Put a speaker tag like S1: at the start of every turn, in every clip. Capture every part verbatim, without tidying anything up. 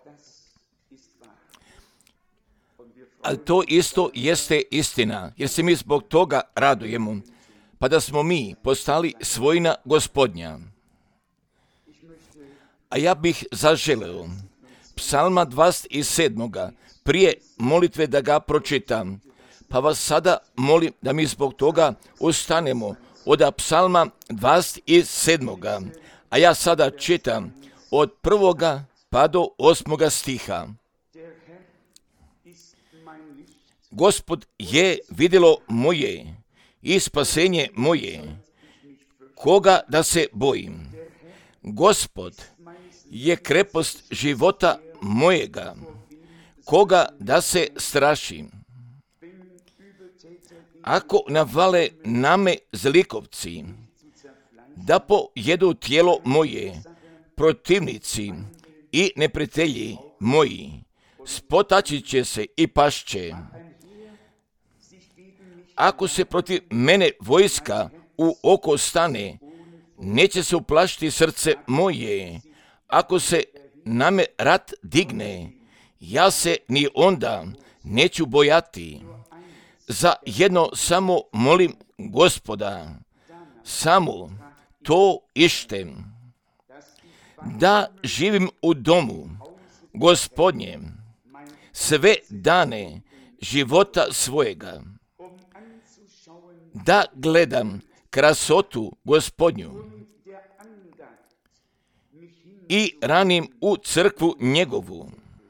S1: Ali to isto jeste istina, jer se mi zbog toga radujemo, pa da smo mi postali svojina Gospodnja. A ja bih zaželeo Psalma dvadeset sedam. prije molitve da ga pročitam, pa vas sada molim da mi zbog toga ustanemo od Psalma dvadeset sedam. A ja sada čitam od prvoga pa do osmoga stiha. Gospod je vidjelo moje i spasenje moje, koga da se bojim. Gospod je krepost života mojega, koga da se strašim. Ako navale na me zlikovci, da pojedu tijelo moje, protivnici i neprijatelji moji, spotaći će se i pašće. Ako se protiv mene vojska u oko stane, neće se uplašiti srce moje. Ako se na me rat digne, ja se ni onda neću bojati. Za jedno samo molim Gospoda, samo to ištem, da živim u domu Gospodnjem sve dane života svojega, da gledam krasotu Gospodnju i ranim u crkvu njegovu,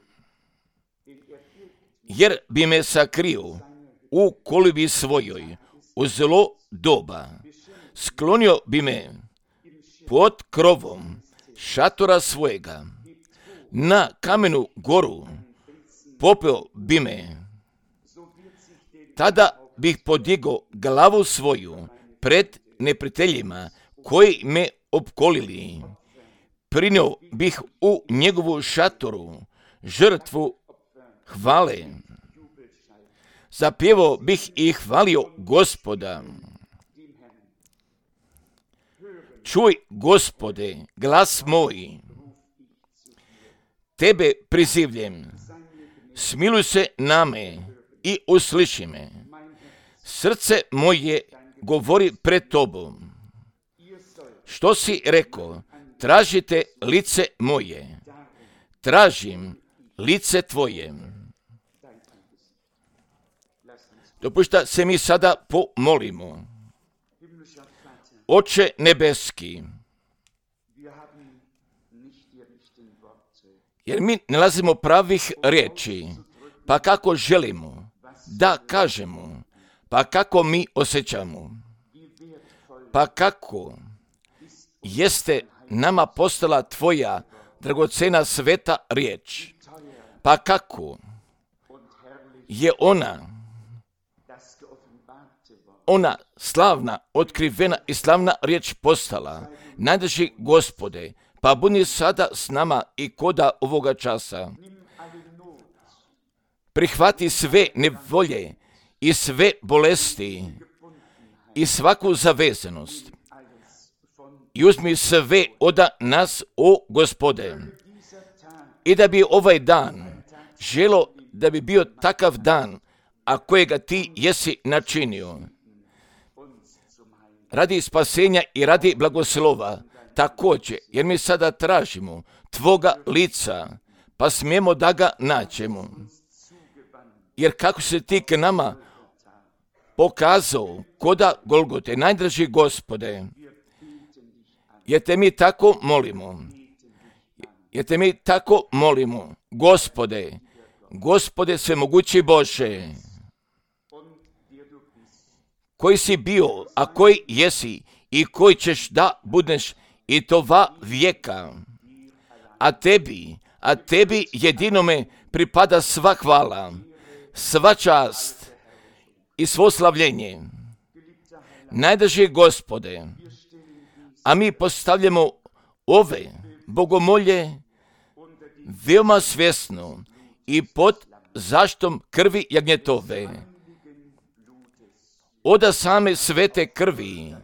S1: jer bi me sakrio u kolibi svojoj u zlo doba, sklonio bi me pod krovom šatora svojega, na kamenu goru popeo bi me, tada bih podigao glavu svoju pred neprijateljima koji me opkolili. Prinio bih u njegovu šatoru žrtvu hvale. Zapjevao bih i hvalio Gospoda. Čuj, Gospode, glas moj, tebe prizivljem, smiluj se na me i usliši me. Srce moje govori pred tobom. Što si rekao? Tražite lice moje. Tražim lice tvoje. Dopušta se mi sada pomolimo. Oče nebeski, jer mi nalazimo pravih riječi, pa kako želimo da kažemo, pa kako mi osjećamo, pa kako jeste nama postala tvoja dragocena sveta riječ, pa kako je ona, ona slavna, otkrivena i slavna riječ postala. Najdraži Gospode, pa budi sada s nama i koda ovoga časa. Prihvati sve nevolje i sve bolesti i svaku zavezanost i uzmi sve od nas, o Gospode. I da bi ovaj dan želo da bi bio takav dan, a kojega ti jesi načinio. Radi spasenja i radi blagoslova, također, jer mi sada tražimo tvoga lica, pa smijemo da ga naćemo. Jer kako se ti k nama pokazao koda Golgote, najdraži Gospode, jer te mi tako molimo, jer te mi tako molimo, Gospode, Gospode svemogući Bože, koji si bio, a koji jesi i koji ćeš da budeš i to va vijeka. A tebi, a tebi jedinome pripada sva hvala, sva čast i svo slavljenje. Najdraži Gospode, a mi postavljamo ove bogomolje veoma svjesno i pod zaštom krvi jagnjetove, od same svete krvi,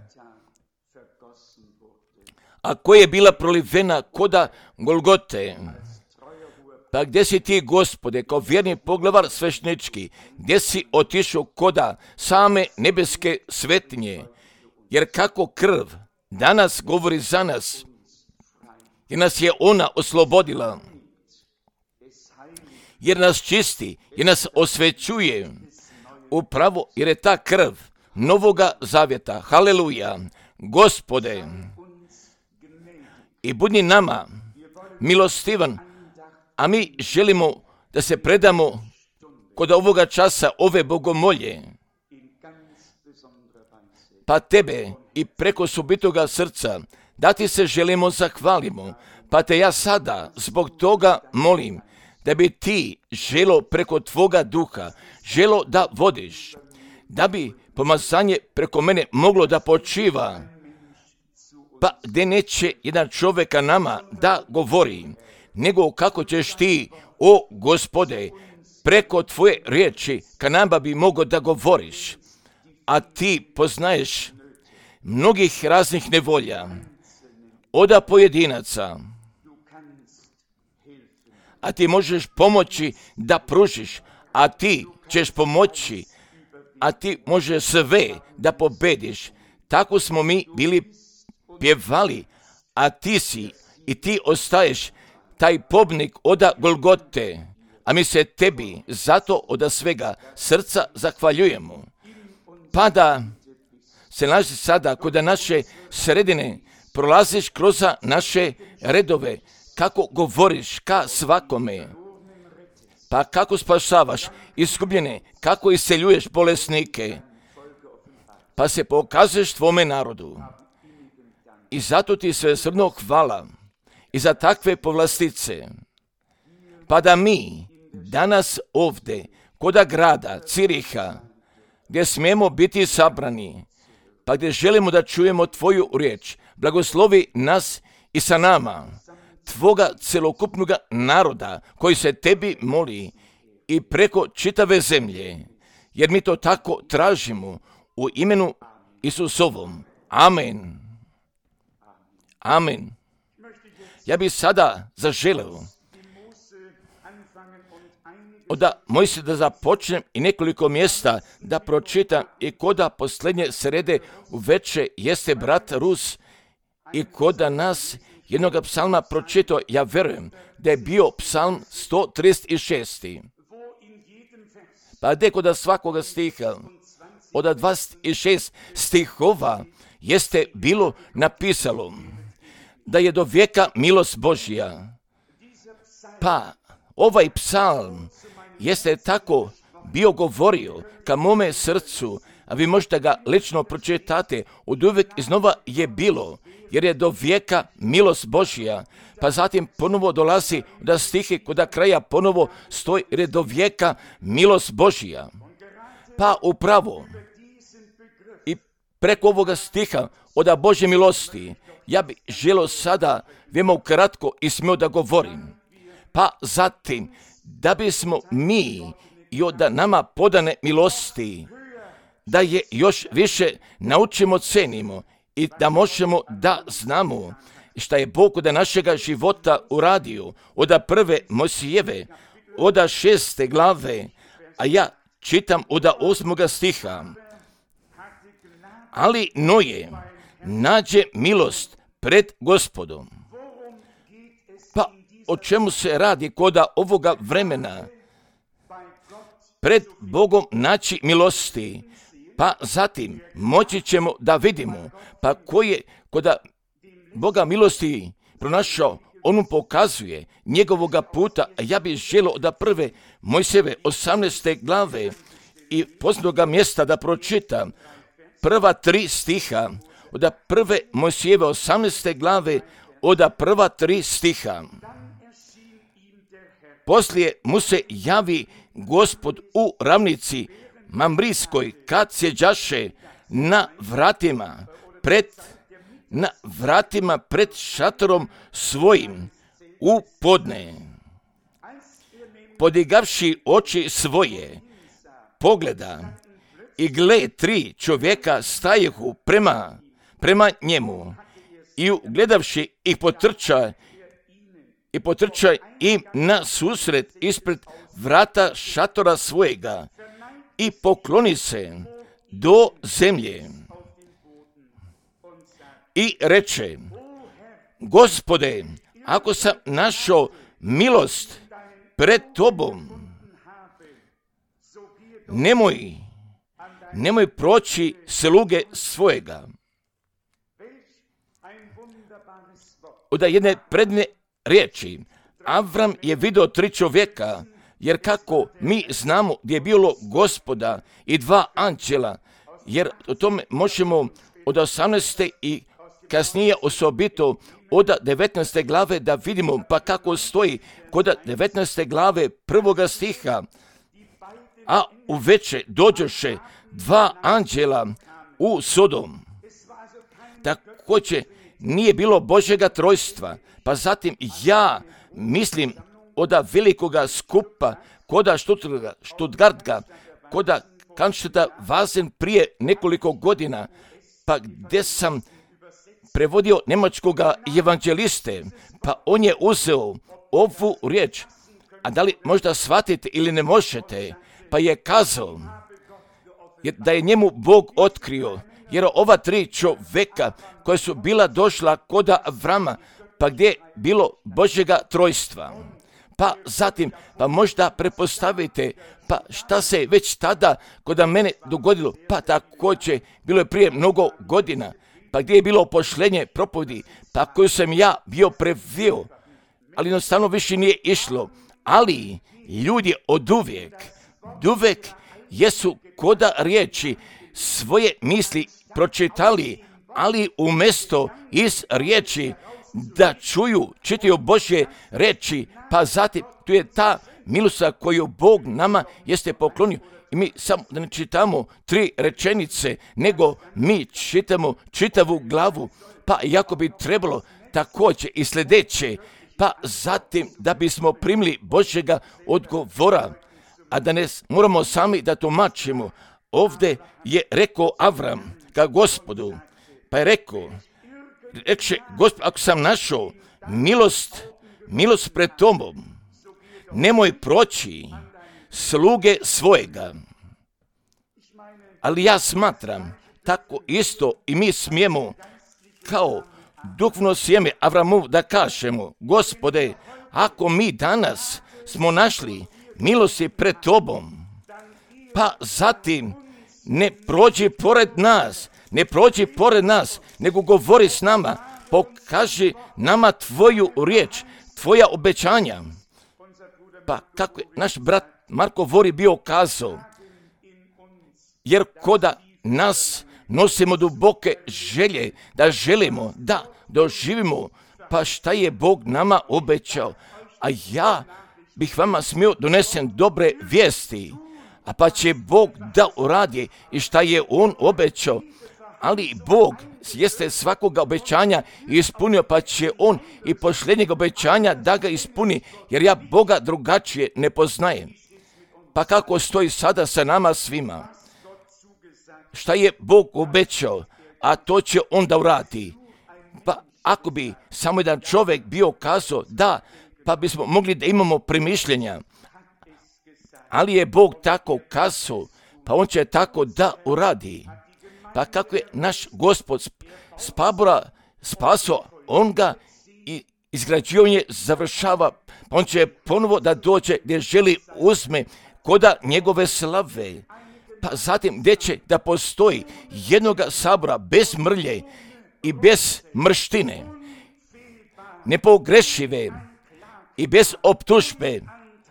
S1: a koja je bila prolivena koda Golgote, Pa gdje si ti, Gospode, kao vjerni poglavar svešnički, gdje si otišao koda same nebeske svetinje? Jer kako krv danas govori za nas, jer nas je ona oslobodila, jer nas čisti, jer nas osvećuje, upravo jer je ta krv novoga zavjeta. Haleluja, Gospode, i budi nama milostivan, a mi želimo da se predamo kod ovoga časa ove bogomolje, pa tebe i preko subitoga srca da ti se želimo zahvalimo, pa te ja sada zbog toga molim da bi ti želo preko tvoga duha, želo da vodiš, da bi pomazanje preko mene moglo da počiva, pa gdje neće jedan čovjeka nama da govori, nego kako ćeš ti, o Gospode, preko tvoje riječi ka nama bi mogao da govoriš, a ti poznaješ mnogih raznih nevolja, oda pojedinaca, a ti možeš pomoći da pružiš, a ti ćeš pomoći, a ti možeš sve da pobediš. Tako smo mi bili pjevali, a ti si i ti ostaješ taj pobnik oda Golgote, a mi se tebi zato oda svega srca zahvaljujemo. Pa da se nalazi sada kod naše sredine, prolaziš kroz naše redove, kako govoriš ka svakome, pa kako spašavaš izgubljene, kako iseljuješ bolesnike, pa se pokazuješ tvome narodu. I zato ti sve srno hvala i za takve povlastice, pa da mi danas ovdje, koda grada Ciriha, gdje smijemo biti sabrani, pa gdje želimo da čujemo tvoju riječ, blagoslovi nas i sa nama, tvoga celokupnog naroda koji se tebi moli i preko čitave zemlje, jer mi to tako tražimo u imenu Isusovom. Amen. Amen. Ja bih sada zaželeo da moj se da započnem i nekoliko mjesta da pročitam i koda posljednje srede u veče jeste brat Rus i koda nas jednog psalma pročitao, ja verujem da je bio psalm sto trideset šest. Pa gdje koda svakoga stiha, od dvadeset šest stihova jeste bilo napisalo da je do vijeka milost Božja. Pa ovaj psalm jeste tako bio govorio ka mome srcu, a vi možete ga lično pročitati, od uvijek iznova je bilo, jer je do vijeka milost Božja, pa zatim ponovo dolazi da stihi koda kraja ponovo stoji, jer je do vijeka milost Božja. Pa upravo i preko ovoga stiha od Božje milosti, ja bih želio sada veoma ukratko i smio da govorim. Pa zatim, da bismo mi i od nama podane milosti, da je još više naučimo, cenimo i da možemo da znamo šta je Bog od našega života uradio, od prve Mojsijeve, od šeste glave, a ja čitam od osmoga stiha. Ali Noje nađe milost pred Gospodom. Pa o čemu se radi koda ovoga vremena? Pred Bogom naći milosti, pa zatim moći ćemo da vidimo, pa ko je koda Boga milosti pronašao, on mu pokazuje njegovoga puta, a ja bih želio da prve Mojsijeve osamnaeste glave i poznatoga mjesta da pročitam prva tri stiha, od prve Mojsijeve osamnaeste glave, od prva tri stiha. Poslije mu se javi Gospod u ravnici Mamrijskoj, kad sjeđaše na vratima pred, na vratima pred šatorom svojim u podne. Podigavši oči svoje, pogleda i gle, tri čovjeka stajehu prema, prema njemu i ugledavši ih potrča i potrča im na susret ispred vrata šatora svojega i pokloni se do zemlje i reče: Gospode, ako sam našao milost pred tobom, nemoj, nemoj proći sluge svojega. Od jedne predne riječi, Avram je vidio tri čovjeka, jer kako mi znamo gdje je bilo Gospoda i dva anđela, jer o tome možemo od osamnaeste i kasnije osobito od devetnaeste glave da vidimo, pa kako stoji kod devetnaeste glave prvoga stiha. A uveče dođoše dva anđela u Sodom. Također nije bilo Božjega trojstva, pa zatim ja mislim od velikoga skupa koda Stuttgarta, koda Cannstatta Vasen prije nekoliko godina, pa gdje sam prevodio njemačkoga evanđeliste, pa on je uzeo ovu riječ, a da li možda shvatite ili ne možete, pa je kazao da je njemu Bog otkrio, jer ova tri čovjeka koja su bila došla kod Avrama, pa gdje je bilo Božjega trojstva. Pa zatim, pa možda prepostavite, pa šta se već tada kod mene dogodilo, pa također bilo je prije mnogo godina, pa gdje je bilo pošlenje propovedi, pa koju sam ja bio previo, ali jednostavno više nije išlo. Ali ljudi od uvijek, uvijek jesu koda riječi svoje misli pročitali, ali umjesto iz riječi da čuju, čitaju Božje riječi, pa zatim tu je ta milost koju Bog nama jeste poklonio. I mi samo da ne čitamo tri rečenice, nego mi čitamo čitavu glavu, pa jako bi trebalo također i sljedeće, pa zatim da bismo primili Božjega odgovora, a da ne moramo sami da tumačimo. Ovdje je rekao Avram ka Gospodu, pa je rekao, reče, Gospod, ako sam našao milost, milost pred tobom, nemoj proći sluge svojega. Ali ja smatram, tako isto i mi smijemo kao duhovno sjeme Avramov da kažemo, Gospode, ako mi danas smo našli milosti pred tobom, pa zatim ne prođi pored nas, ne prođi pored nas, nego govori s nama, pokaži nama tvoju riječ, tvoja obećanja. Pa kako je naš brat Marko Vori bio kazao, jer koda nas nosimo duboke želje, da želimo da doživimo, pa šta je Bog nama obećao. A ja bih vama smio donesen dobre vijesti, a pa će Bog da uradi i šta je On obećao. Ali Bog jeste svakoga obećanja ispunio, pa će On i posljednjeg obećanja da ga ispuni, jer ja Boga drugačije ne poznajem. Pa kako stoji sada sa nama svima? Šta je Bog obećao, a to će On da uradi. Pa ako bi samo jedan čovjek bio kazao da, pa bismo mogli da imamo premišljenja. Ali je Bog tako kazao, pa On će tako da uradi. Pa kako je naš Gospod Spabora spasao, On ga i izgrađivanje završava, pa On će ponovo da dođe gdje želi uzme koda njegove slave. Pa zatim gdje će da postoji jednoga sabora bez mrlje i bez mrštine, nepogrešive i bez optužbe,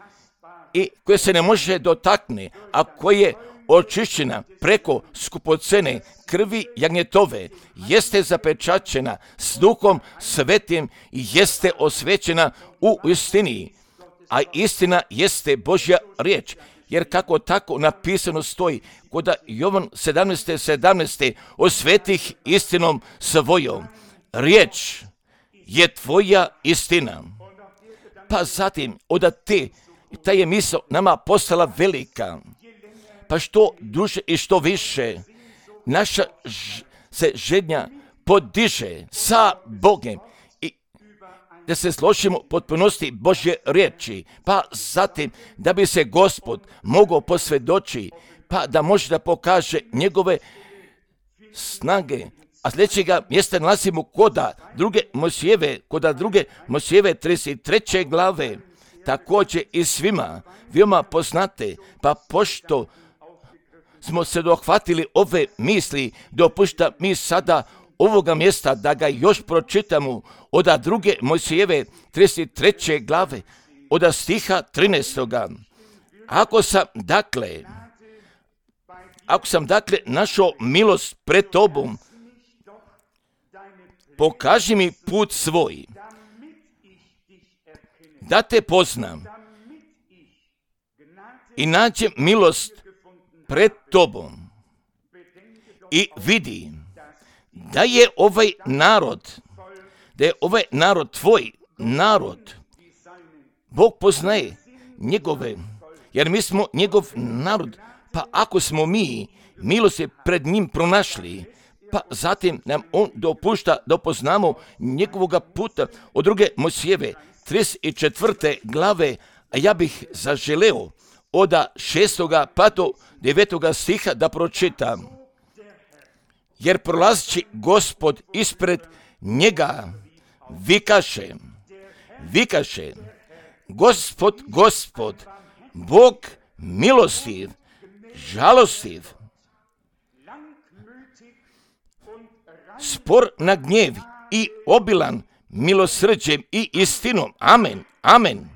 S1: i koje se ne može dotakne, a koje je očišćena preko skupocene krvi jagnjetove, jeste zapečaćena s Duhom Svetim i jeste osvećena u istini, a istina jeste Božja riječ. Jer kako tako napisano stoji kod Jovan sedamnaest sedamnaest, osvetih istinom svojom, riječ je tvoja istina. Pa zatim od te, ta je misao nama postala velika, pa što duže i što više naša ž, se žednja podiže sa Bogem i da se složimo potpunosti Božje riječi, pa zatim da bi se Gospod mogao posvjedoči, pa da može da pokaže njegove snage. A sljedećega mjesta nalazimo koda druge Mojsijeve, koda druge Mojsijeve trideset treće glave, također i svima veoma poznate, pa pošto smo se dohvatili ove misli, dopušta mi sada ovoga mjesta da ga još pročitamo od druge Mojsijeve trideset treće glave, od stiha trinaestoga. Ako sam dakle, ako sam dakle našao milost pred tobom, pokaži mi put svoj, da te poznam i nađem milost pred tobom i vidi da je ovaj narod, da je ovaj narod tvoj narod. Bog poznaje njegove, jer mi smo njegov narod, pa ako smo mi milost pred njim pronašli, pa zatim nam on dopušta da poznamo njegovoga puta. Od druge Mojsijeve trideset četvrte glave, a ja bih zaželeo od šestoga pa do devetoga stiha da pročitam. Jer prolazići Gospod ispred njega, vikaše, vikaše, Gospod, Gospod, Bog milostiv, žalostiv, spor na gnjev i obilan milosrđem i istinom. Amen, amen.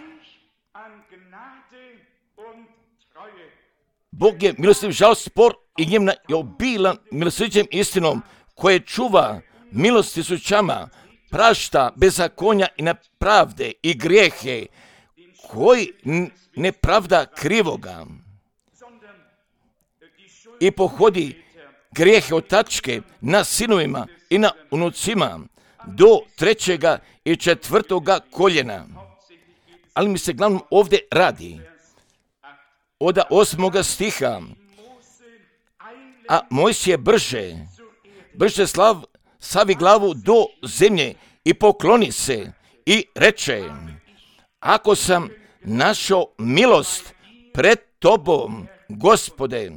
S1: Bog je milostiv, žalostiv, spor i gnjevna i obilan milosrđem i istinom, koje čuva milost tisućama, prašta bezakonja i nepravde i grijehe, koji ne pravda krivoga i pohodi grijehe od tačke na sinovima i na unucima do trećega i četvrtoga koljena. Ali mi se glavno ovdje radi od osmoga stiha. A Mojsije brže, brže slav, savi glavu do zemlje i pokloni se i reče, ako sam našao milost pred tobom, Gospode,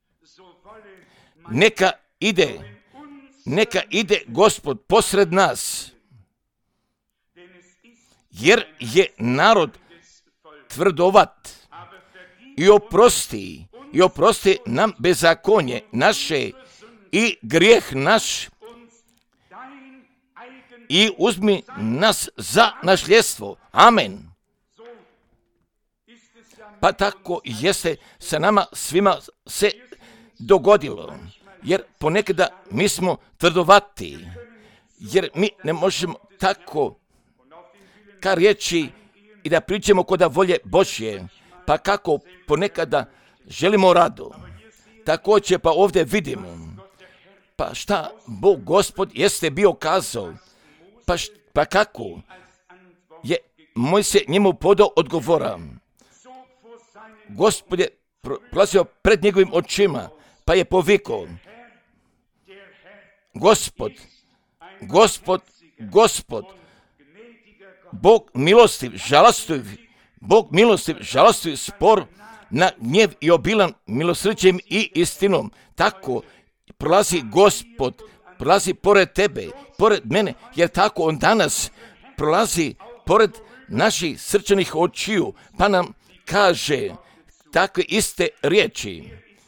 S1: neka ide, neka ide Gospod posred nas, jer je narod tvrdovat i oprosti, i oprosti nam bezakonje naše i grijeh naš i uzmi nas za nasljedstvo. Amen. Pa tako jeste sa nama svima se dogodilo, jer ponekada mi smo tvrdovati, jer mi ne možemo tako ka riječi i da pričamo kod volje Božje, pa kako ponekada želimo radu. Također pa ovdje vidimo, pa šta Bog Gospod jeste bio kazao, pa, št, pa kako je Mojsije njemu podao odgovora. Gospod je prolazio pred njegovim očima, pa je povikao, Gospod, Gospod, Gospod, Bog milostiv, žalostiv, Bog milostiv, žalostiv, spor na gnjev i obilan milosrđem i istinom. Tako prolazi Gospod, prolazi pored tebe, pored mene, jer tako on danas prolazi pored naših srčanih očiju, pa nam kaže takve iste riječi.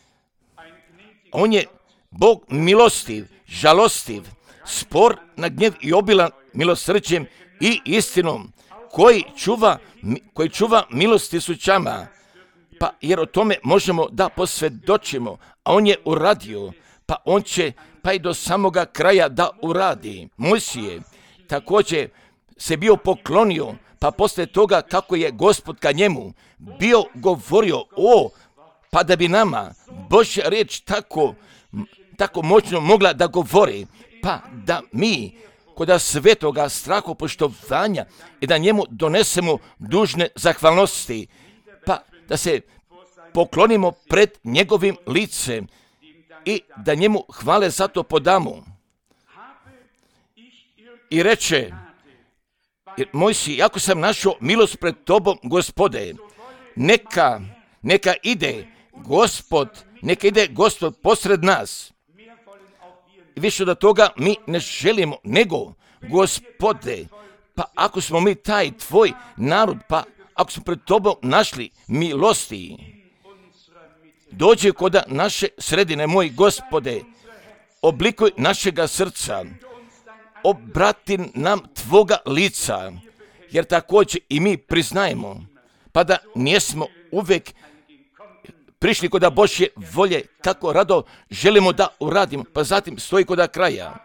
S1: On je Bog milostiv, žalostiv, spor na gnjev i obilan milosrđem i istinom, koji čuva, koji čuva milost tisućama. Pa jer o tome možemo da posvjedočimo, a on je uradio, pa on će pa i do samoga kraja da uradi. Mojsije također se bio poklonio, pa poslije toga kako je Gospod ka njemu bio govorio, o, pa da bi nama Božja riječ tako, tako moćno mogla da govori, pa da mi kod svetoga strahopoštovanja i da njemu donesemo dužne zahvalnosti, pa da se poklonimo pred njegovim licem i da njemu hvale za to podamo. I reče, Jer moj si, ako sam našao milost pred tobom, Gospode, neka, neka ide Gospod, neka ide Gospod posred nas. I više od toga mi ne želimo, nego, Gospode, pa ako smo mi taj tvoj narod, pa ako smo pred tobom našli milosti, dođi kod naše sredine, moj Gospode, oblikuj našega srca, obrati nam tvoga lica, jer također i mi priznajemo, pa da nismo uvijek prišli kod Božje volje, kako rado želimo da uradimo, pa zatim stoji kod kraja.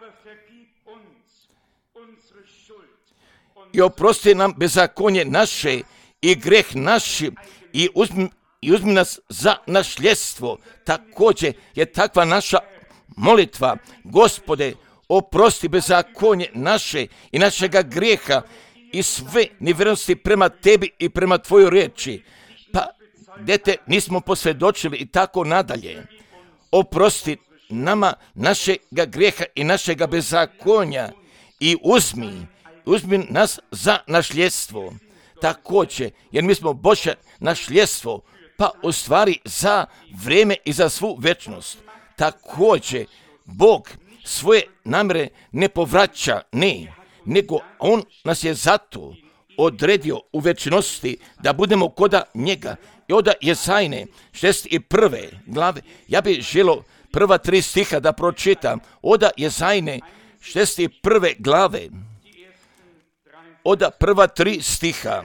S1: I oprosti nam bezakonje naše i greh naši i uzmi, i uzmi nas za nasljedstvo. Također je takva naša molitva. Gospode, oprosti bezakonje naše i našega grijeha i sve nevjernosti prema tebi i prema tvojoj riječi. Pa dete nismo posvjedočili i tako nadalje. Oprosti nama našega grijeha i našega bezakonja i uzmi, uzmi nas za nasljedstvo. Također, jer mi smo Božje nasljedstvo, pa u stvari za vrijeme i za svu večnost. Također, Bog svoje namjere ne povraća, ne, nego On nas je zato odredio u večnosti da budemo koda njega. I od Jesajne šezdeset prve glave, ja bih želio prva tri stiha da pročitam. Od Jesajne šezdeset prve glave, od prva tri stiha.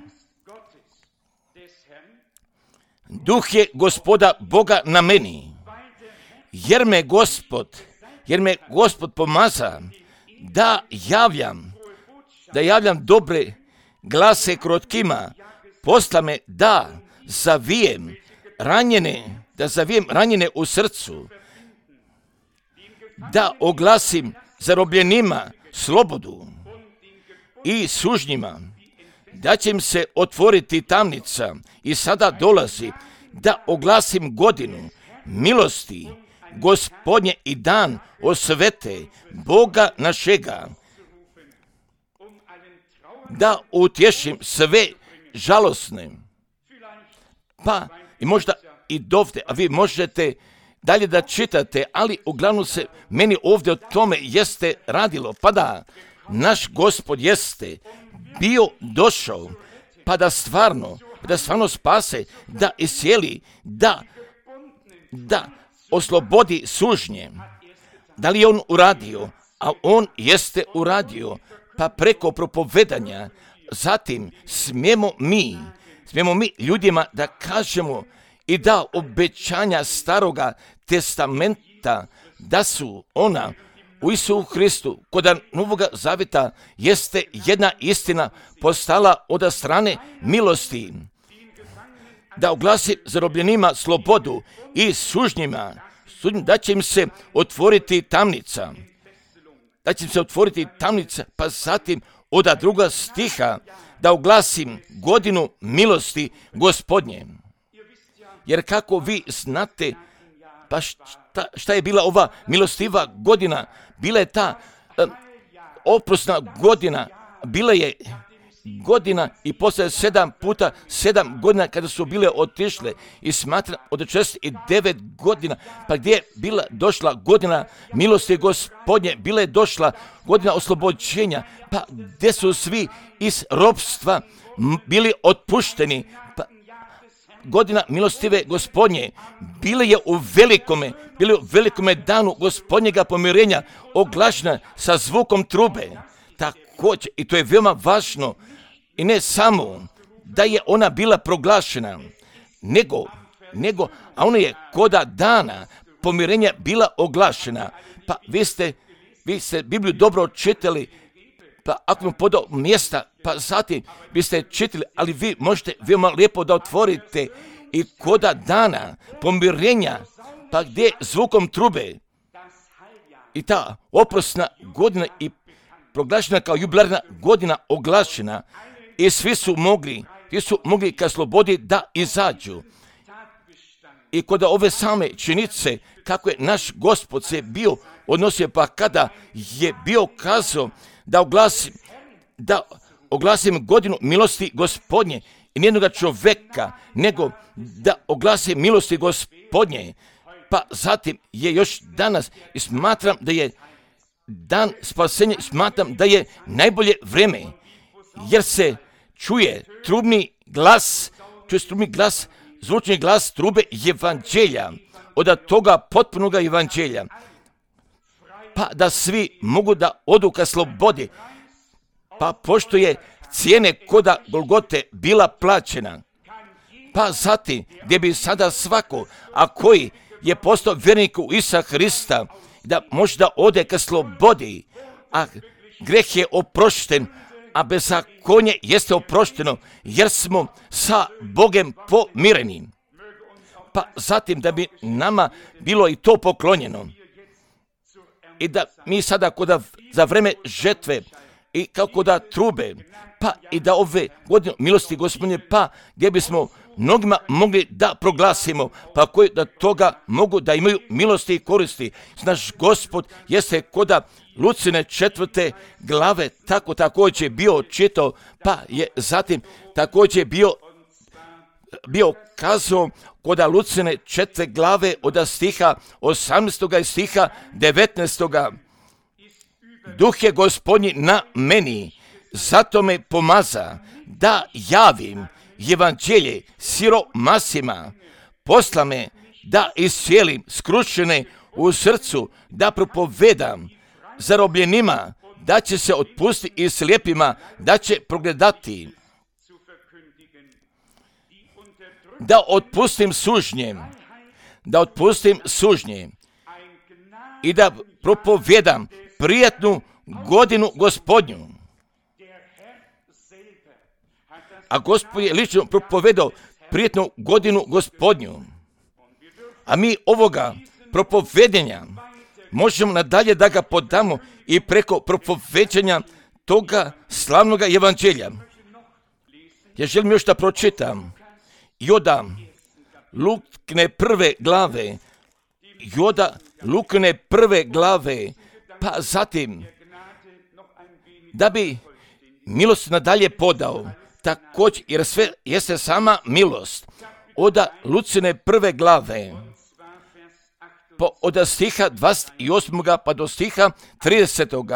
S1: Duh je Gospoda Boga na meni, jer me Gospod, jer me Gospod pomaza da javljam, da javljam dobre glase krotkima, posla me da zavijem ranjene, da zavijem ranjene u srcu, da oglasim zarobljenima slobodu i sužnjima, da će im se otvoriti tamnica i sada dolazi da oglasim godinu milosti Gospodnje i dan osvete Boga našega, da utješim sve žalosne. Pa i možda i dovde, a vi možete dalje da čitate, ali uglavnom se meni ovdje o tome jeste radilo, pa da naš Gospod jeste bio došao, pa da stvarno, da stvarno spase, da iscijeli, da, da oslobodi sužnje. Da li je on uradio? A on jeste uradio, pa preko propovedanja, zatim smijemo mi, smijemo mi ljudima da kažemo i da obećanja staroga testamenta, da su ona u Isusu Hristu, kod Novoga Zavjeta jeste jedna istina postala od strane milosti, da oglasi zarobljenima slobodu i sužnjima, da će im se otvoriti tamnica, da će im se otvoriti tamnica, pa zatim od druga stiha, da oglasim godinu milosti Gospodnje. Jer kako vi znate, pa šta, šta je bila ova milostiva godina? Bila je ta uh, oprosna godina, bila je godina i poslije sedam puta sedam godina kada su bile otišle i smatra od šezdeset devet godina, pa gdje je bila došla godina milosti Gospodnje, bila je došla godina oslobođenja, pa gdje su svi iz ropstva bili otpušteni, pa godina milostive Gospodnje bila je u velikome, bila je u velikome danu Gospodnjega pomirenja oglašena sa zvukom trube. Također, i to je veoma važno, i ne samo da je ona bila proglašena, nego, nego, a ona je koda dana pomirenja bila oglašena. Pa vi ste, vi ste Bibliju dobro čitali, pa ako vam podao mjesta, pa zatim biste čitali, ali vi možete veoma lijepo da otvorite i koda dana pomirenja, pa gdje zvukom trube i ta oprosna godina i proglašena kao jubilarna godina oglašena i svi su mogli, svi su mogli ka slobodi da izađu. I kod ove same činjenice, kako je naš Gospod se bio odnosio, pa kada je bio kazao da oglasi, da oglasim godinu milosti Gospodnje i nijednoga čoveka, nego da oglasim milosti Gospodnje. Pa zatim je još danas i smatram da je dan spasenja, smatram da je najbolje vreme, jer se čuje trubni glas, čuje se trubni glas, zvučni glas trube evanđelja, od toga potpunog evanđelja, pa da svi mogu da odu ka slobodi, pa pošto je cijene koda Golgote bila plaćena, pa zatim gdje bi sada svako, a koji je postao vjernik u Isusa Hrista, da može da ode ka slobodi, a greh je oprošten, a bezakonje jeste oprošteno, jer smo sa Bogom pomireni. Pa zatim da bi nama bilo i to poklonjeno i da mi sada koda za vreme žetve i kako da trube, pa i da ove godine milosti Gospodnje, pa gdje bismo mnogima mogli da proglasimo, pa koji da toga mogu da imaju milosti i koristi. Naš Gospod jeste koda Lucine četvrte glave tako također bio čitao, pa je zatim također bio bio kazao koda Lucine četvrte glave od stiha osamnaestog i stiha devetnaestog. Duh je Gospodnji na meni, zato me pomaza da javim evanđelje siromasima, posla me da iscijelim skrušene u srcu, da propovedam zarobljenima, da će se otpustiti i slijepima, da će progledati, da otpustim sužnje, da otpustim sužnje i da propovedam prijatnu godinu Gospodnju. A Gospod je lično propovedao prijatnu godinu Gospodnju. A mi ovoga propovedenja možemo nadalje da ga podamo i preko propoveđanja toga slavnog evanđelja. Ja želim još da pročitam Joda Lukne prve glave, Joda Lukne prve glave, pa zatim da bi milost nadalje podao, također, jer sve jeste sama milost. Od Lucine prve glave, po, od stiha dvadeset osam pa do stiha tridesetog.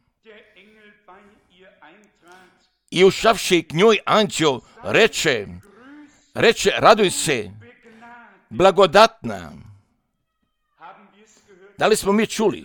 S1: I ušavši k njoj anđeo reče, reče, raduj se, blagodatna. Da li smo mi čuli?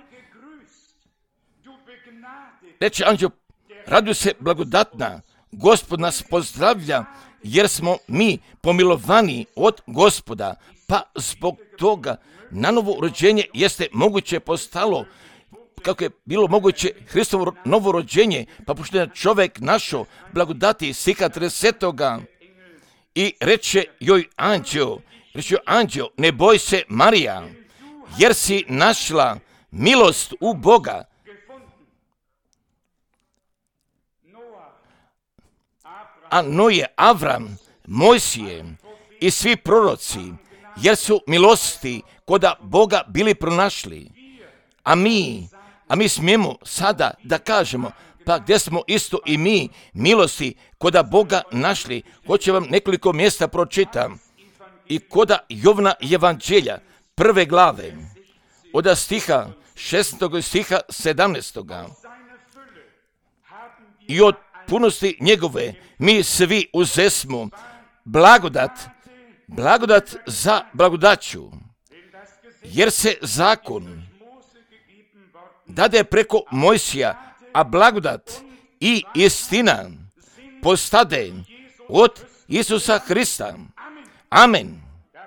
S1: Reče anđeo, raduj se, blagodatna, Gospod nas pozdravlja, jer smo mi pomilovani od Gospoda, pa zbog toga na novo rođenje jeste moguće postalo, kako je bilo moguće Hristovo novo rođenje, pa pošto je čovjek našao blagodati stiha tridesetog. I reče joj anđeo, reče joj anđeo, ne boj se Marija, jer si našla milost u Boga. A Noje, Avram, Mojsije i svi proroci, jer su milosti koda Boga bili pronašli. A mi, a mi smijemo sada da kažemo, pa gdje smo isto i mi milosti koda Boga našli. Hoće vam nekoliko mjesta pročitam. I koda Jovna evanđelja, prve glave, od stiha šesnaestog i stiha sedamnaestog. I od punosti njegove mi svi uzesmo blagodat, blagodat za blagodaću, jer se zakon dade preko Mojsija, a blagodat i istina postade od Isusa Hrista. Amen.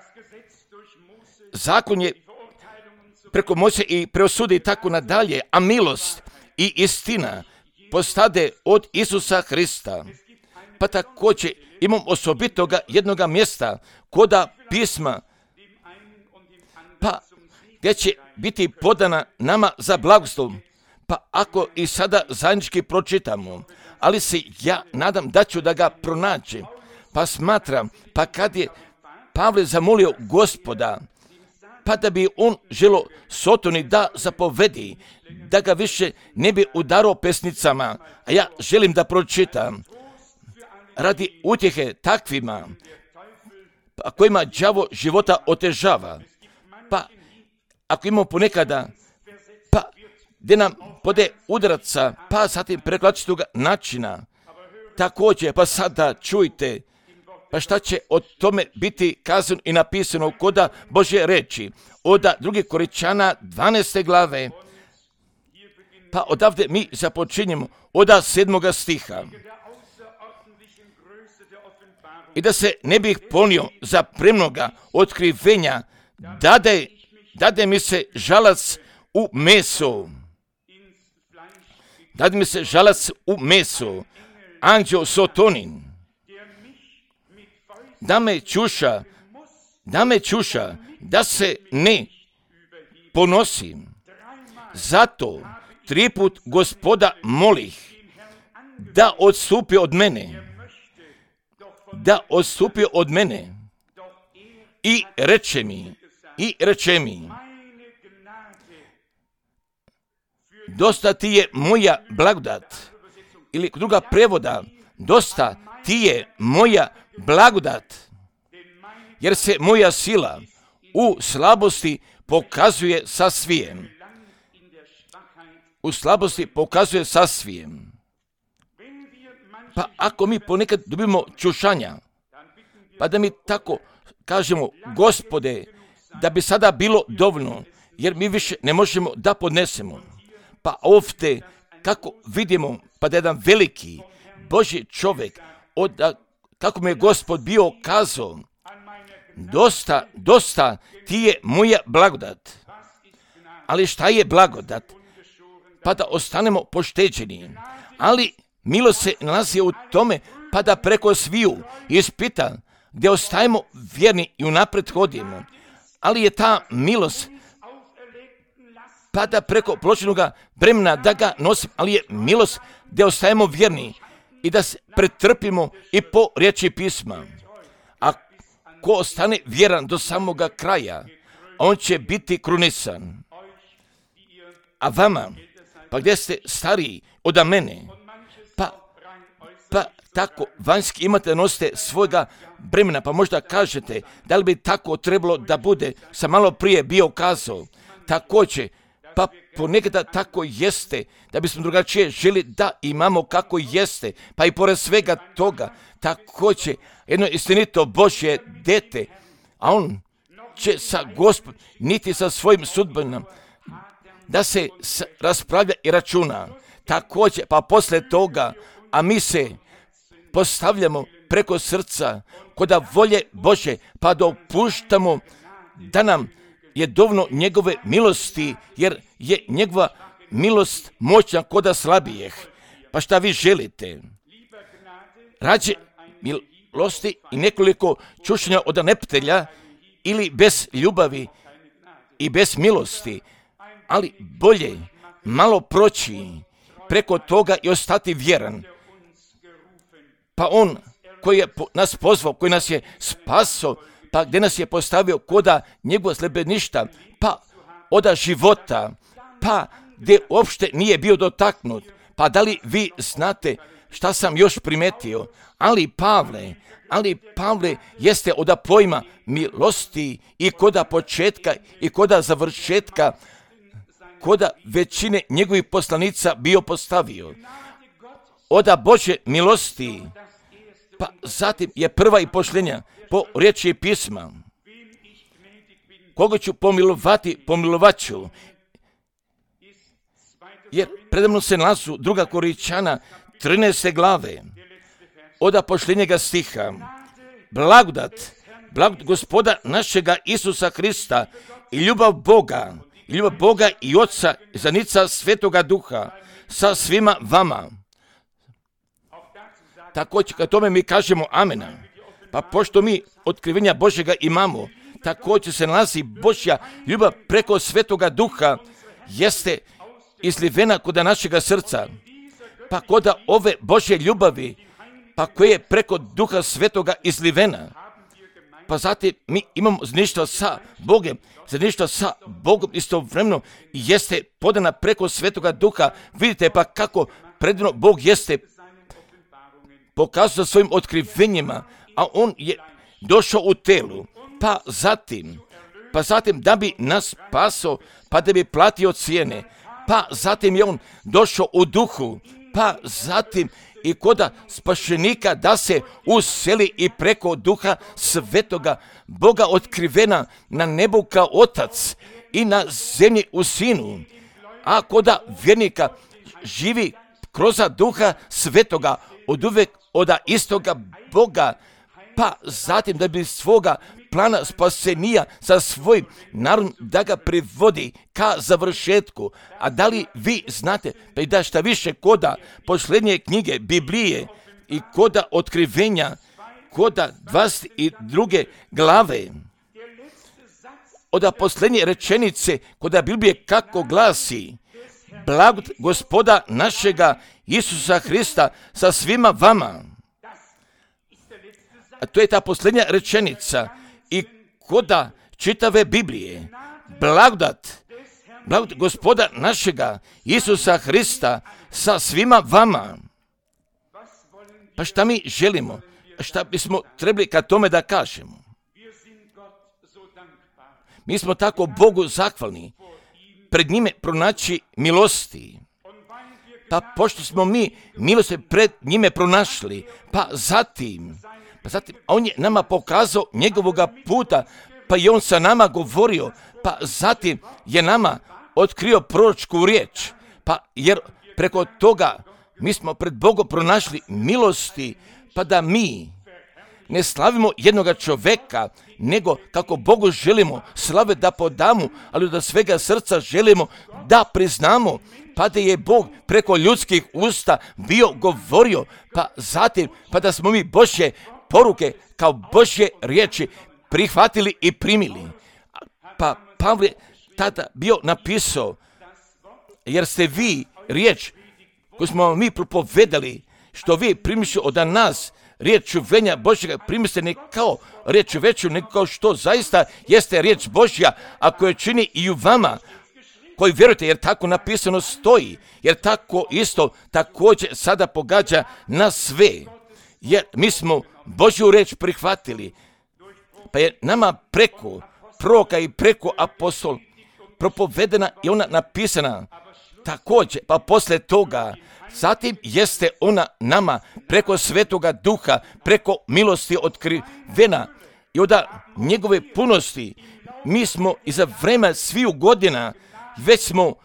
S1: Zakon je preko Mojsija i preosudi tako nadalje, a milost i istina postade od Isusa Hrista. Pa također imam osobitoga jednoga mjesta koda pisma, pa gdje će biti podana nama za blagoslov. Pa ako i sada zajednički pročitamo, ali se ja nadam da ću da ga pronađem. Pa smatram, pa kad je Pavle zamolio Gospoda pa da bi on želo Sotoni da zapovedi, da ga više ne bi udarao pesnicama, a ja želim da pročitam, radi utjehe takvima, pa kojima đavo života otežava, pa ako imamo ponekada, pa gdje nam pode udaraca, pa zatim preklačitoga načina, također, pa sada čujte, pa šta će o tome biti kazano i napisano koda Božje reči, od druge Korinčana dvanaeste glave, pa odavde mi započinjemo od sedmoga stiha. I da se ne bih ponio za premnoga otkrivenja, dade, dade mi se žalac u meso. Dade mi se žalac u meso, anđeo Sotonin. Da me čuša, da me čuša, da se ne ponosim. Zato tri put Gospoda molih da odstupi od mene, da odstupi od mene i reče mi, i reče mi, dosta ti je moja blagodat, ili druga prevoda, dosta ti je moja blagodat, jer se moja sila u slabosti pokazuje sa svijem. U slabosti pokazuje sa svijem. Pa ako mi ponekad dobimo čušanja, pa da mi tako kažemo, Gospode, da bi sada bilo dovoljno, jer mi više ne možemo da podnesemo. Pa ovdje, kako vidimo, pa da je jedan veliki Božji čovjek, od, kako mi je Gospod bio kazao, dosta, dosta ti je moja blagodat. Ali šta je blagodat? Pa da ostanemo pošteđeni. Ali milost se nalazi u tome, pa da preko sviju ispita, gdje ostajemo vjerni i unaprijed hodimo. Ali je ta milost, pa da preko pločinoga bremena da ga nosim, ali je milost gdje ostajemo vjerni i da se pretrpimo i po riječi pisma. A ko ostane vjeran do samoga kraja, on će biti krunisan. A vama, pa gdje ste stariji od mene, pa, pa tako vanjski imate, nosite svojega bremena, pa možda kažete, da li bi tako trebalo da bude, sam malo prije bio kazao, također, pa ponekada tako jeste, da bismo drugačije želi da imamo kako jeste, pa i pored svega toga, također, jedno istinito Božje dete, a on će sa Gospodom, niti sa svojim sudbinom, da se raspravlja i računa. Također, pa posle toga, a mi se postavljamo preko srca, koda volje Bože, pa dopuštamo da nam je dovoljno njegove milosti, jer je njegova milost moćna koda slabijeh. Pa šta vi želite? Rađe milosti i nekoliko čušenja od neprijatelja ili bez ljubavi i bez milosti, ali bolje malo proći preko toga i ostati vjeran. Pa on koji je nas pozvao, koji nas je spasao, pa gdje nas je postavio koda njegova sljedbeništa, pa oda života, pa gdje uopšte nije bio dotaknut. Pa da li vi znate šta sam još primetio? Ali Pavle, ali Pavle jeste oda pojma milosti i koda početka i koda završetka, koda većine njegovih poslanica bio postavio. Oda Božje milosti, pa zatim je prva i pošljenja po riječi pisma. Koga ću pomilovati, pomilovat ću. Jer predamno se nalazu druga Korinčana trinaeste glave, oda pošljenjega stiha. Blagodat, blagodat Gospoda našega Isusa Krista i ljubav Boga, i ljubav Boga i Oca, zanica Svetoga Duha, sa svima vama. Također, kad tome mi kažemo amena, pa pošto mi otkrivenja Božjega imamo, također se nalazi Božja ljubav preko Svetoga Duha, jeste izlivena koda našega srca, pa koda ove Božje ljubavi, pa koje je preko Duha Svetoga izlivena, pa zatim mi imamo zajedništvo sa Bogom, zajedništvo sa Bogom istovremeno jeste podana preko Svetoga Duha. Vidite pa kako predivno Bog jeste pokazao svojim otkrivenjima, a on je došao u telu, pa zatim, pa zatim da bi nas spasao, pa da bi platio cijene, pa zatim je on došao u duhu, pa zatim i koda spašenika da se useli i preko Duha Svetoga Boga otkrivena na nebu kao Otac i na zemlji u Sinu, a koda vjernika živi kroz Duha Svetoga od uvek od istoga Boga, pa zatim da bi svoga plana spasenija sa svojim narodom da ga privodi ka završetku. A da li vi znate pa i da šta više koda posljednje knjige Biblije i koda otkrivenja, koda dvadeset druge glave, od posljednje rečenice koda Biblije kako glasi: blagodat Gospoda našega Isusa Hrista sa svima vama. A to je ta posljednja rečenica i koda čitave Biblije. Blagodat, blagodat Gospoda našega Isusa Hrista sa svima vama. Pa šta mi želimo? Šta bismo trebali ka tome da kažemo? Mi smo tako Bogu zahvalni pred njime pronaći milosti. Pa pošto smo mi milosti pred njime pronašli, pa zatim, pa zatim, on je nama pokazao njegovoga puta, pa je on sa nama govorio, pa zatim je nama otkrio proročku riječ, pa jer preko toga mi smo pred Bogom pronašli milosti, pa da mi ne slavimo jednoga čoveka, nego kako Bogu želimo slave da podamo, ali da svega srca želimo da priznamo, pa da je Bog preko ljudskih usta bio govorio, pa zatim, pa da smo mi Božje poruke kao Božje riječi prihvatili i primili. Pa Pavle tada bio napisao, jer ste vi riječ koju smo mi propovedali, što vi primišli od nas, riječ čuvenja Božjega primiste ne kao riječ veću, nego kao što zaista jeste riječ Božja, a koja čini i u vama, koji vjerujete, jer tako napisano stoji, jer tako isto također sada pogađa na sve, jer mi smo Božju riječ prihvatili, pa je nama preko proroka i preko apostol propovedena i ona napisana također, pa posle toga zatim jeste ona nama preko Svetoga Duha, preko milosti otkrivena i od njegove punosti mi smo i za vreme sviju godina već smo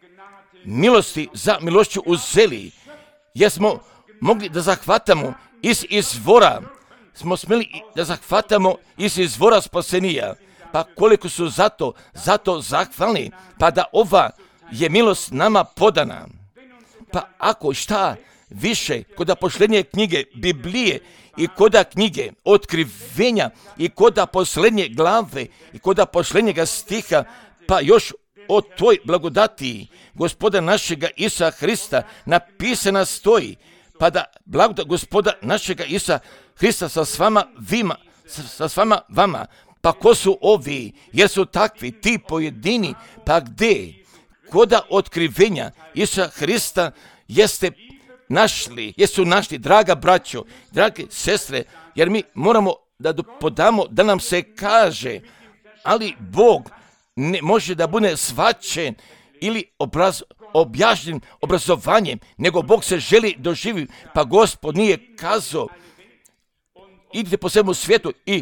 S1: milosti za milošću uzeli, jer smo mogli da zahvatamo iz izvora, smo smjeli da zahvatamo iz izvora spasenija, pa koliko su zato, zato zahvalni, pa da ova je milost nama podana. Pa ako šta više koda posljednje knjige Biblije i koda knjige otkrivenja i koda posljednje glave i koda posljednjega stiha, pa još o toj blagodati Gospoda našega Isusa Hrista napisana stoji, pa da blagodat Gospoda našega Isusa Hrista sa svama vima, sa, sa svama vama. Pa ko su ovi? Jer su takvi, ti pojedini, pa gde? Koda otkrivenja Isusa Hrista jeste našli, jesu našli, draga braćo, drage sestre, jer mi moramo da podamo da nam se kaže, ali Bog ne može da bude svačen ili obraz, objašnjen obrazovanjem, nego Bog se želi doživjeti, pa Gospod nije kazao, idite po svemu svijetu i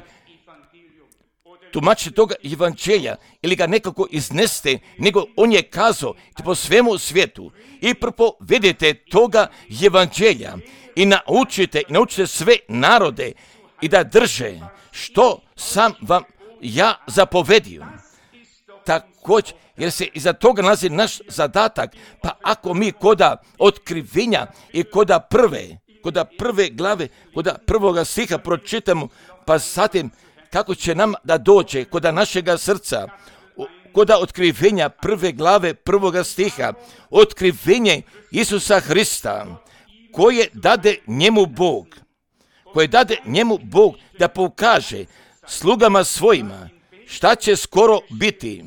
S1: tumačite toga evanđelja ili ga nekako izneste, nego on je kazao po svemu svijetu i propovedite toga evanđelja i naučite, i naučite sve narode i da drže što sam vam ja zapovedio. Također, jer se iza toga nalazi naš zadatak, pa ako mi koda otkrivenja i koda prve, koda prve glave, koda prvoga stiha pročitamo, pa zatim kako će nam da dođe koda našega srca, koda otkrivenja prve glave prvoga stiha, otkrivenje Isusa Hrista, koje dade njemu Bog, koje dade njemu Bog da pokaže slugama svojima šta će skoro biti.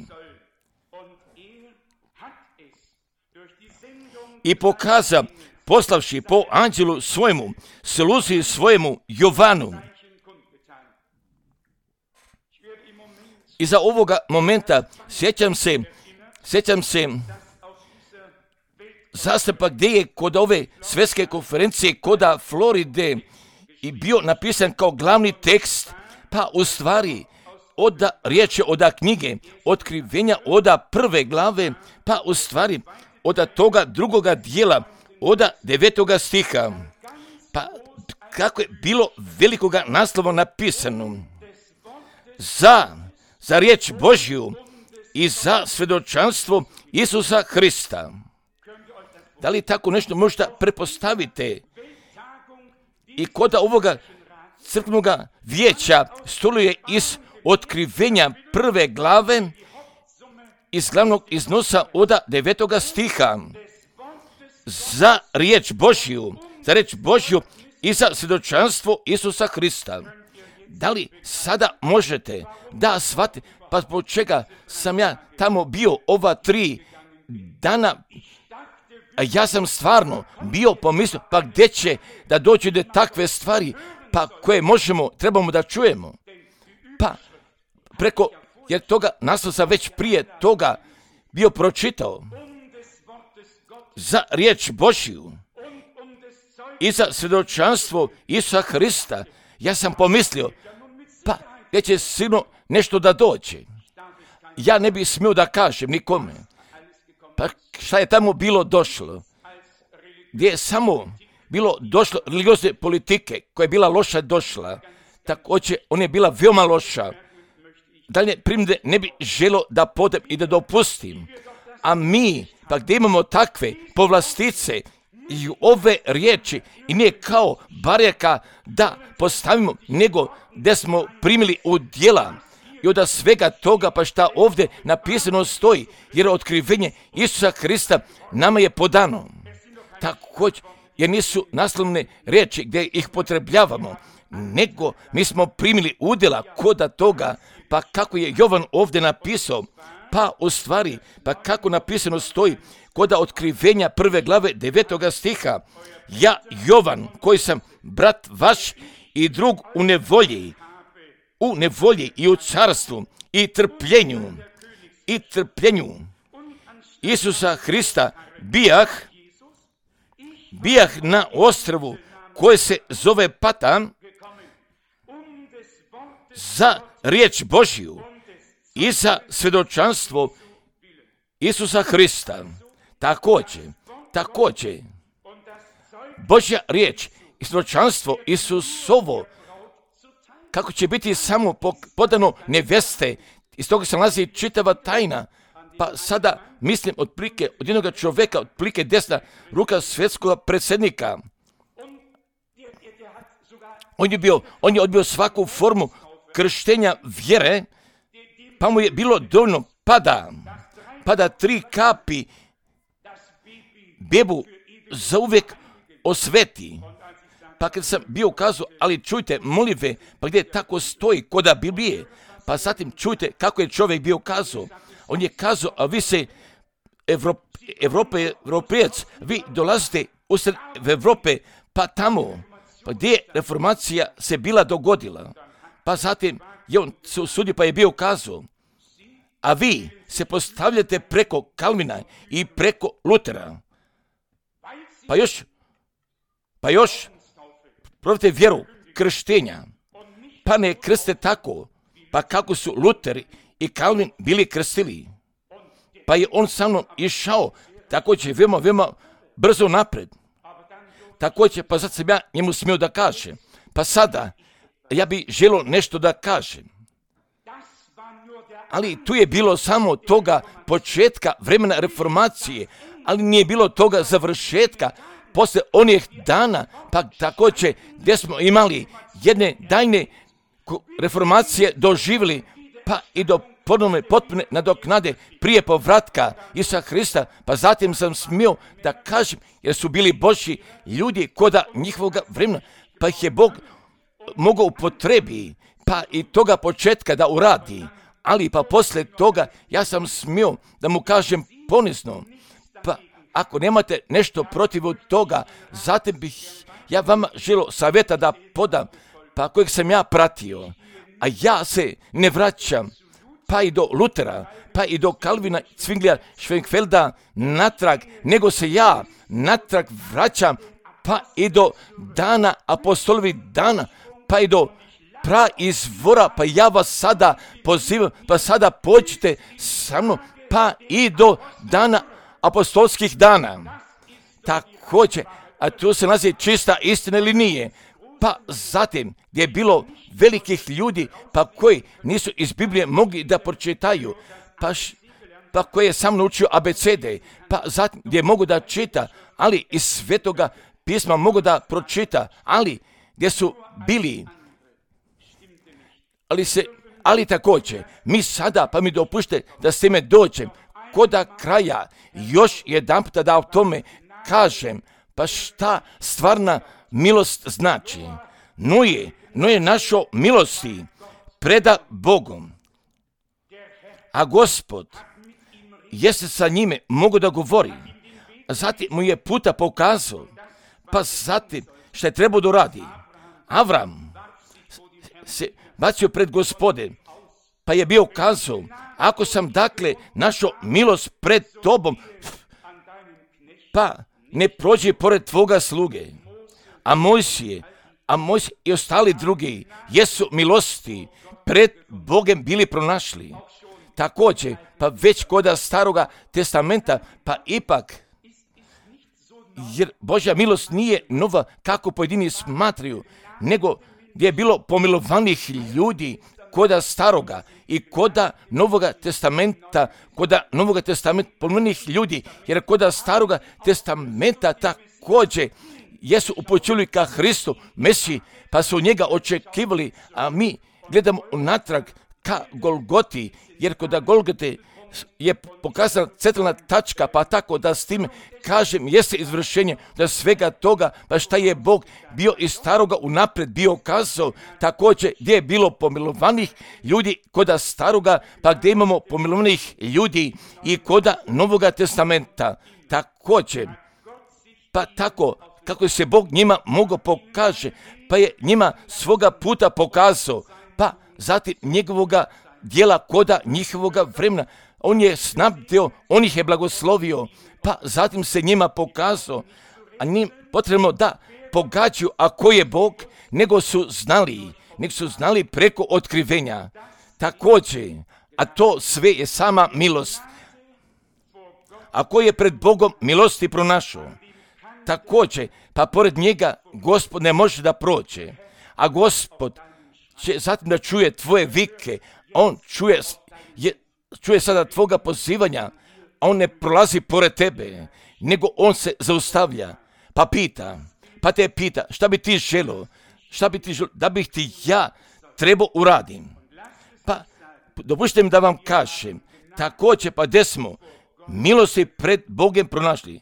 S1: I pokaza, poslavši po anđelu svojemu, sluzi svojemu Jovanu. Iza ovoga momenta sjećam se, sjećam se zastupa gdje je kod ove svjetske konferencije koda Floride i bio napisan kao glavni tekst, pa u stvari oda riječ je oda knjige Otkrivenja, oda prve glave, pa u stvari oda toga drugoga dijela, oda devetoga stiha. Pa kako je bilo velikoga naslova napisano za, za riječ Božju i za svjedočanstvo Isusa Hrista. Da li tako nešto možda prepostavite? I kod ovoga crkvenoga vijeća stoluje iz Otkrivenja prve glave, iz glavnog iznosa oda devetoga stiha. Za riječ Božju, za riječ Božju i za svjedočanstvo Isusa Hrista. Da li sada možete da shvatite, pa zbog čega sam ja tamo bio ova tri dana, a ja sam stvarno bio pomislio, pa gdje će da dođe do takve stvari, pa koje možemo, trebamo da čujemo. Pa preko, jer toga naslov sam već prije toga bio pročitao. Za riječ Božju i za svjedočanstvo Isusa Hrista, ja sam pomislio, pa gdje će sigurno nešto da dođe. Ja ne bih smio da kažem nikome. Pa šta je tamo bilo došlo? Gdje je samo bilo došlo religiozne politike koja je bila loša došla. Također ona je bila veoma loša. Dalje primjere ne bi želo da podem i da dopustim. A mi, pa gdje imamo takve povlastice i ove riječi i nije kao barjaka da postavimo, nego gdje smo primili u djela. I od svega toga pa šta ovdje napisano stoji, jer otkrivenje Isusa Hrista nama je podano. Također, jer nisu naslovne riječi gdje ih potrebljavamo, nego mi smo primili udjela koda toga, pa kako je Jovan ovdje napisao, pa u stvari, pa kako napisano stoji koda otkrivenja prve glave devetoga stiha. Ja, Jovan, koji sam brat vaš i drug u nevolji, u nevolji i u carstvu i trpljenju i trpljenju Isusa Hrista bijah, bijah na ostrvu koje se zove Patan za riječ Božju i za svjedočanstvo Isusa Hrista. Također, također, Božja riječ i svjedočanstvo Isusovo, kako će biti samo podano nevjeste, iz toga se nalazi čitava tajna. Pa sada mislim otprilike od jednog čovjeka, otprilike desna ruka svjetskog predsjednika. On je bio, on je odbio svaku formu krštenja vjere, pa mu je bilo dovoljno pada, pada tri kapi, bebu zauvijek osveti. Pa kad sam bio kazao, ali čujte molitve, pa gdje tako stoji koda Biblije, pa zatim čujte kako je čovjek bio kazao. On je kazao, a vi se Evrop, Evrope, Evropejac, vi dolazite usred Evrope, pa tamo, pa gdje je reformacija se bila dogodila. Pa zatim je on se usudio, pa je bio kazao, a vi se postavljate preko Kalvina i preko Lutera. Pa još, pa još, probajte vjeru krštenja, pa ne krste tako, pa kako su Luter i Kalvin bili krstili. Pa je on sa mnom išao, također veoma, veoma brzo napred. Također, pa sad sam ja njemu smio da kažem. Pa sada, ja bi želio nešto da kažem. Ali tu je bilo samo toga početka vremena reformacije, ali nije bilo toga završetka posle onih dana, pa također gdje smo imali jedne dajne reformacije doživjeli, pa i do ponovne potpune nadoknade prije povratka Isusa Hrista, pa zatim sam smio da kažem, jer su bili Božji ljudi koda njihovog vremena, pa ih je Bog mogao upotrebi pa i toga početka da uradi, ali pa poslije toga ja sam smio da mu kažem ponizno, pa ako nemate nešto protiv toga, zatim bih ja vama želio savjeta da podam, pa kojeg sam ja pratio, a ja se ne vraćam pa i do Lutera, pa i do Kalvina, Zwinglija, Schwenkfelda natrag, nego se ja natrag vraćam pa i do dana apostolovi dana, pa i do pra izvora, pa ja vas sada pozivam, pa sada pođite sa mnom, pa i do dana apostolskih dana. Također, a tu se nalazi čista istina ili nije, pa zatim gdje je bilo velikih ljudi, pa koji nisu iz Biblije mogli da pročitaju, pa, š, pa koji je sam naučio A B C D, pa zatim gdje mogu da čita, ali iz Svetoga pisma mogu da pročita, ali gdje su bili, ali se, ali također, mi sada, pa mi dopušte da s time dođem, koda kraja, još jedan puta da o tome kažem, pa šta stvarna milost znači. Noe, Noe našo milosti preda Bogom, a Gospod jeste sa njime mogu da govori, a zatim mu je puta pokazao, pa zatim što je trebao da radi. Avram se bacio pred Gospode, pa je bio kazao, ako sam dakle našao milost pred tobom, pa ne prođe pored tvoga sluge. A Mojsije, a Mojsije i ostali drugi jesu milosti pred Bogem bili pronašli. Također, pa već koda staroga testamenta, pa ipak, jer Božja milost nije nova kako pojedini smatraju, nego gdje je bilo pomilovanih ljudi koda staroga i koda novoga testamenta, koda novoga testamenta pomilovanih ljudi, jer koda staroga testamenta također jesu upućili ka Hristu, Mesiji, pa su njega očekivali, a mi gledamo unatrag ka Golgoti, jer kod Golgote je pokazana centralna tačka, pa tako da s tim kažem jeste izvršenje da svega toga, pa šta je Bog bio iz staroga unapred bio kazao, također gdje je bilo pomilovanih ljudi koda staroga, pa gdje imamo pomilovanih ljudi i koda Novoga testamenta, također, pa tako kako se Bog njima mogao pokaže, pa je njima svoga puta pokazao, pa zatim njegovoga djela koda njihovoga vremena, on je snabdio, on ih je blagoslovio, pa zatim se njima pokazao, a njim potrebno da pogađaju, a ko je Bog, nego su znali, nego su znali preko otkrivenja. Također, a to sve je sama milost. A ko je pred Bogom milosti pronašao? Također, pa pored njega Gospod ne može da prođe, a Gospod će zatim da čuje tvoje vike, on čuje, je, čuje sada tvoga pozivanja, a on ne prolazi pored tebe, nego on se zaustavlja, pa pita, pa te pita, šta bi ti želio, šta bi ti želio, da bih ti ja trebao uradim. Pa dopušte mi da vam kažem, također pa gdje smo milosti pred Bogom pronašli,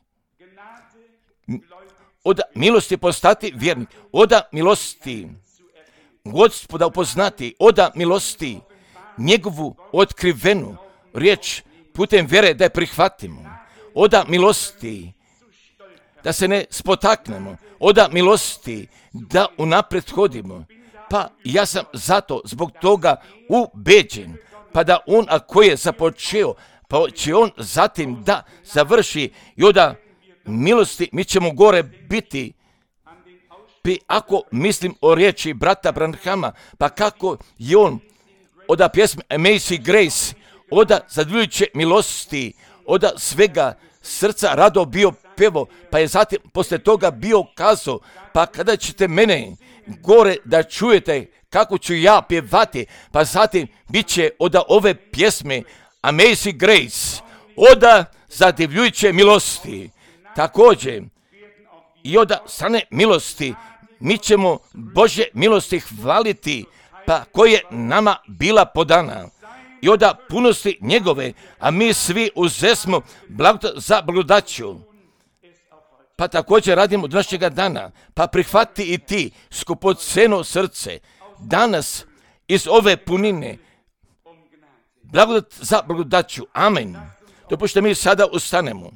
S1: od milosti postati vjernik, od milosti Gospoda upoznati, od milosti njegovu otkrivenu riječ putem vjere da je prihvatimo, od milosti da se ne spotaknemo, od milosti da unaprijed hodimo. Pa ja sam zato zbog toga ubeđen, pa da on ako je započeo, pa će on zatim da završi i od milosti mi ćemo gore biti. Pi ako mislim o riječi brata Branhama, pa kako je on od pjesme Amazing Grace, od zadivljujuće milosti, od svega srca rado bio pevo, pa je zatim poslije toga bio kazao, pa kada ćete mene gore da čujete kako ću ja pjevati, pa zatim bit će od ove pjesme Amazing Grace, od zadivljujuće milosti. Također, i od strane milosti, mi ćemo Božje milosti hvaliti, pa koje nama bila podana. I od punosti njegove, a mi svi uzesmo blagodat za blagodaću. Pa također radimo od današnjega dana, pa prihvati i ti skupoceno srce. Danas iz ove punine, blagodat za blagodaću. Amen. Dopušte mi sada ustanemo.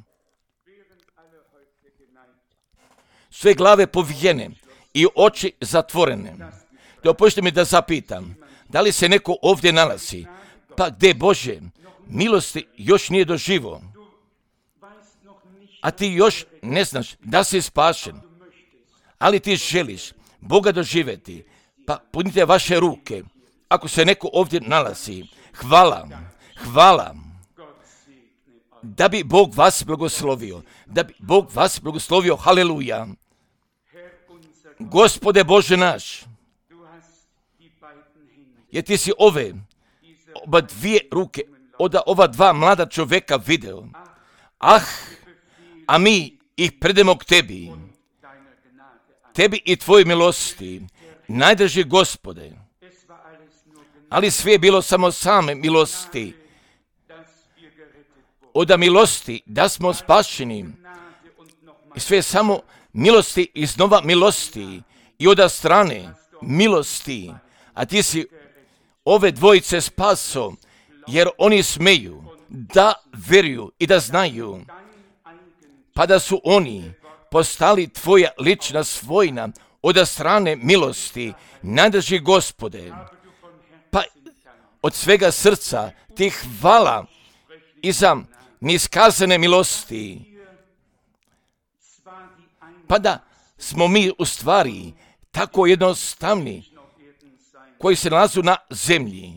S1: Sve glave povijene i oči zatvorene. Dopušte mi da zapitam, da li se neko ovdje nalazi, pa gdje Bože milosti još nije doživo, a ti još ne znaš da si spašen, ali ti želiš Boga doživjeti, pa punite vaše ruke. Ako se neko ovdje nalazi, hvala, hvala, da bi Bog vas blagoslovio, da bi Bog vas blagoslovio, haleluja. Gospode Bože naš, jer ti si ove, oba dvije ruke, od ova dva mlada čovjeka video. Ah, a mi ih predemo k tebi, tebi i tvoj milosti, najdrži Gospode. Ali sve je bilo samo same milosti, od milosti da smo spašeni. I sve je samo milosti iznova milosti i od strane milosti. A ti si ove dvojice spaso, jer oni smeju da vjeruju i da znaju, pa da su oni postali tvoja lična svojina od strane milosti, najdrži Gospode. Pa od svega srca ti hvala i za neiskazane milosti. Pa da smo mi u stvari tako jednostavni koji se nalazu na zemlji.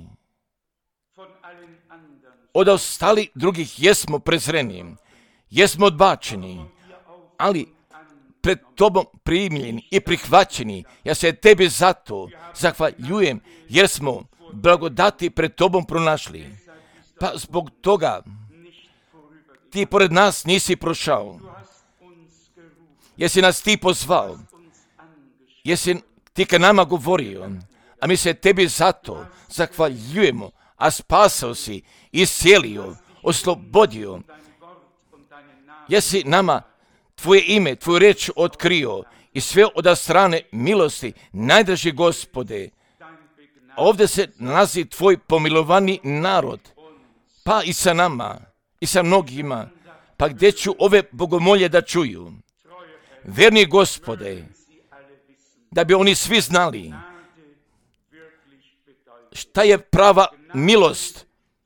S1: Od ostali drugih jesmo prezreni, jesmo odbačeni, ali pred tobom primljeni i prihvaćeni. Ja se tebi zato zahvaljujem, jer smo blagodati pred tobom pronašli. Pa zbog toga ti pored nas nisi prošao, jer si nas ti pozvao, jer si ti ka nama govorio, a mi se tebi zato zahvaljujemo, a spasao si, iscijelio, oslobodio, jer si nama tvoje ime, tvoju riječ otkrio i sve od strane milosti, najdrži Gospode. Ovdje se nalazi tvoj pomilovani narod, pa i sa nama, i sa mnogima, pa gdje ću ove bogomolje da čuju. Verni Gospode, da bi oni svi znali šta je prava milost.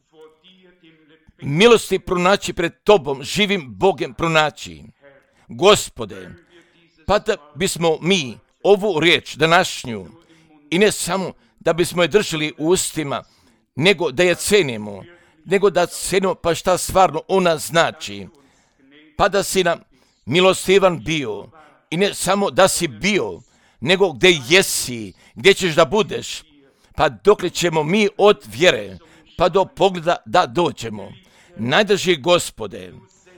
S1: Milosti pronaći pred tobom, živim Bogem pronaći. Gospode, pa da bismo mi ovu riječ današnju, i ne samo da bismo je držali u ustima, nego da je cenimo, nego da cenimo pa šta stvarno ona znači. Pa da si nam milostivan bio, i ne samo da si bio, nego gdje jesi, gdje ćeš da budeš, pa dokle ćemo mi od vjere, pa do pogleda da dođemo. Najdrži Gospode,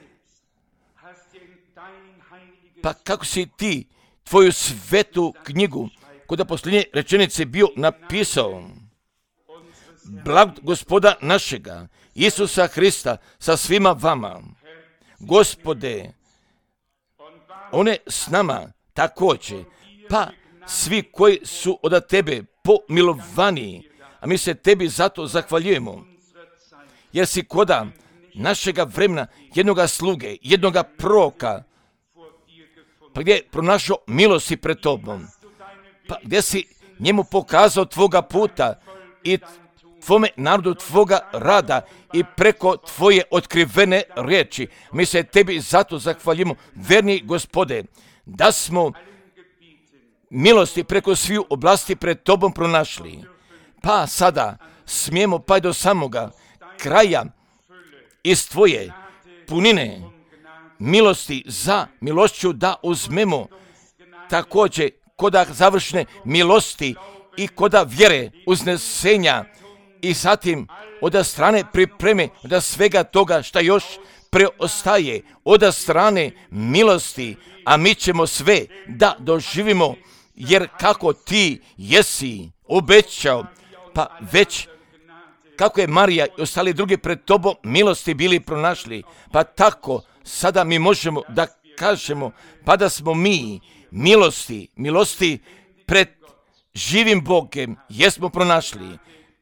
S1: pa kako si ti tvoju svetu knjigu, kod posljednje rečenice bio napisao, blag Gospoda našega, Isusa Hrista, sa svima vama. Gospode, on je s nama također, pa svi koji su od tebe pomilovani, a mi se tebi zato zahvaljujemo, jer si koda našega vremena jednoga sluge, jednoga proroka, pa gdje je pronašao milosti pred tobom, pa gdje si njemu pokazao tvoga puta i tvome narodu tvoga rada i preko tvoje otkrivene riječi. Mi se tebi zato zahvaljujemo, verni Gospode, da smo milosti preko sviju oblasti pred tobom pronašli. Pa sada smijemo pa do samoga kraja iz tvoje punine milosti za milošću da uzmemo također koda završne milosti i koda vjere uznesenja i zatim od strane pripreme od svega toga šta još preostaje od strane milosti, a mi ćemo sve da doživimo, jer kako ti jesi obećao, pa već kako je Marija i ostali drugi pred tobom milosti bili pronašli, pa tako sada mi možemo da kažemo, pa da smo mi milosti, milosti pred živim Bogem jesmo pronašli.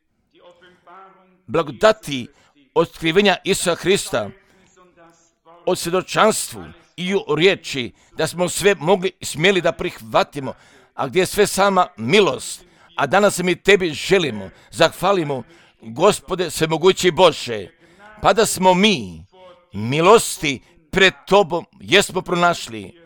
S1: Blagodati otkrivenja Isusa Hrista, o svjedočanstvu i o riječi, da smo sve mogli smjeli da prihvatimo, a gdje je sve sama milost. A danas mi tebi želimo, zahvalimo, Gospode svemogući Bože, pa da smo mi milosti pred tobom jesmo pronašli.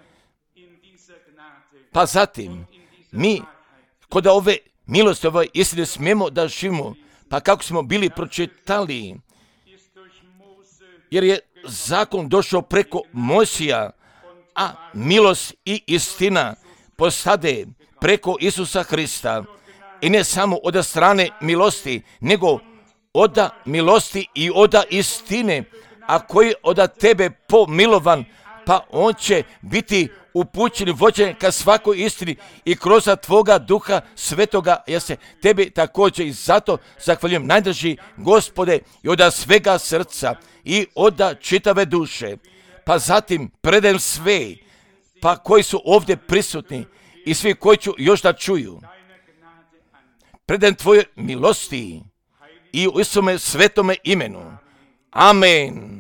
S1: Pa zatim, mi kod ove milosti, ove istine smijemo da živimo, pa kako smo bili pročitali, jer je zakon došao preko Mojsija, a milost i istina postade preko Isusa Hrista. I ne samo od strane milosti, nego od milosti i od istine, a koji od tebe pomilovan, pa on će biti upućen, vođen ka svakoj istini i kroz tvoga Duha Svetoga. Ja se tebi također i zato zahvaljujem, najdraži Gospode, i od svega srca i od čitave duše. Pa zatim predajem sve, pa koji su ovdje prisutni i svi koji ću još da čuju, predajem tvoje milosti i u Isuse svetome imenu. Amen.